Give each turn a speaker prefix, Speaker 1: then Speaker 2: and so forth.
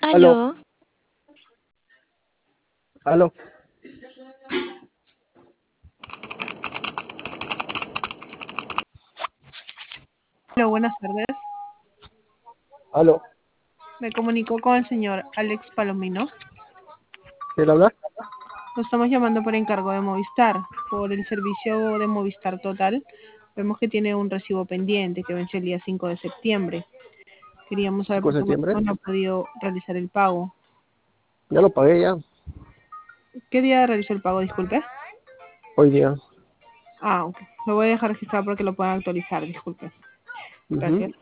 Speaker 1: Aló,
Speaker 2: Aló,
Speaker 1: aló,
Speaker 3: Hola, buenas tardes.
Speaker 1: aló.
Speaker 3: Me comunico con el señor Alex Palomino.
Speaker 1: ¿Quién habla?
Speaker 3: Lo estamos llamando por encargo de Movistar, por el servicio de Movistar Total. Vemos que tiene un recibo pendiente que vence el día 5 de septiembre. Queríamos saber
Speaker 1: 5 de
Speaker 3: por qué
Speaker 1: septiembre.
Speaker 3: motivo no ha podido realizar el pago.
Speaker 1: Ya lo pagué ya,
Speaker 3: ¿Qué día realizó el pago? Disculpe.
Speaker 1: hoy día.
Speaker 3: Ok. Lo voy a dejar registrado para que lo puedan actualizar. Disculpe.
Speaker 1: Ujú.
Speaker 3: Gracias.